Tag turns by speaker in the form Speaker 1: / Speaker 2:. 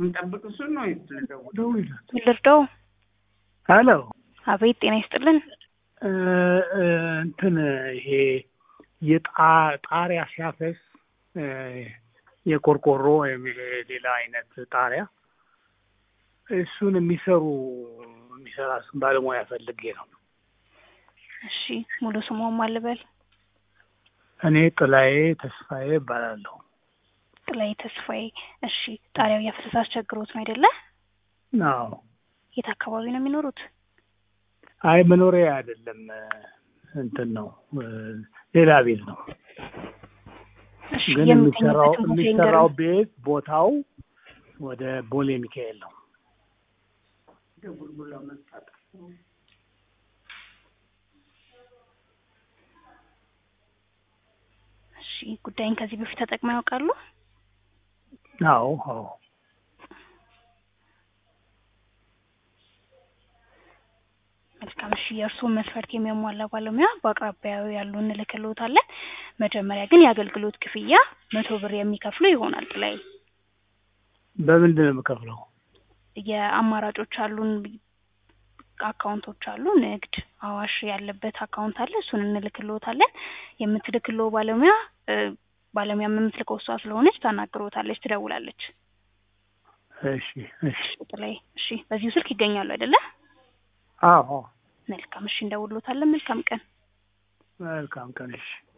Speaker 1: እንጠብቅ እሱ ነው ይልደው
Speaker 2: ልርዳው
Speaker 3: ሄሎ
Speaker 2: አቤት ጤና ይስጥልን
Speaker 3: እንትን ይሄ የጣሪያ ሲያፈስ የቆርቆሮ ወይም ሌላ አይነት ጣሪያ እሱን የሚሰራ ባለሙያ ፈልጌ ነው።
Speaker 2: እሺ ሙሉ ስሙን ማልበል?
Speaker 3: እኔ ጥላዬ ተስፋዬ እባላለሁ።
Speaker 2: ጥላዬ ተስፋዬ። እሺ ጣሪያው ያፈሰሰ አስቸግሮት ነው አይደለ?
Speaker 3: አዎ።
Speaker 2: የት አካባቢ ነው የሚኖሩት?
Speaker 3: አይ መኖሪያ አይደለም እንትን ነው ሌላ ቤት ነው።
Speaker 2: እሺ
Speaker 3: ግን የሚሰራው ቤት ቦታው ወደ ቦሌ ሚካኤል ነው።
Speaker 1: ደቡልቡላ መስጣት
Speaker 2: እሺ ጉዳይን ከዚህ በፊት ተጠቅመው ያውቃሉ?
Speaker 3: አዎ አዎ።
Speaker 2: መልካም እሺ የእርስዎ መስፈርት የሚያሟላ ባለሙያ በአቅራቢያው ያሉ እንልክልዎታለን። መጀመሪያ ግን የአገልግሎት ክፍያ 100 ብር የሚከፍሉ ይሆናል። ላይ
Speaker 3: በምንድን ነው የምከፍለው?
Speaker 2: የአማራጮች አሉን አካውንቶች አሉ። ንግድ አዋሽ ያለበት አካውንት አለ። እሱን እንልክልዎታለን። የምትልክልዎ ባለሙያ የምትልከው እሷ ስለሆነች ታናግሮታለች፣ ትደውላለች።
Speaker 3: እሺ እሺ
Speaker 2: ላይ እሺ በዚሁ ስልክ ይገኛሉ አይደለ?
Speaker 3: አዎ።
Speaker 2: መልካም እሺ እንደውልዎታለን። መልካም ቀን።
Speaker 3: መልካም ቀን እሺ።